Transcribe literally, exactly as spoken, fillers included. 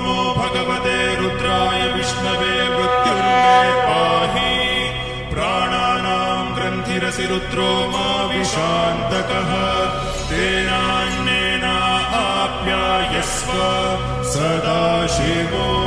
नमो भगवते रुद्राय विष्णवे मृत्युर्मे पाहि प्राणानां ग्रन्थिरसि रुद्रो मा विशान्तकः तेनान्नेना आप्यायस्व सदा शिवो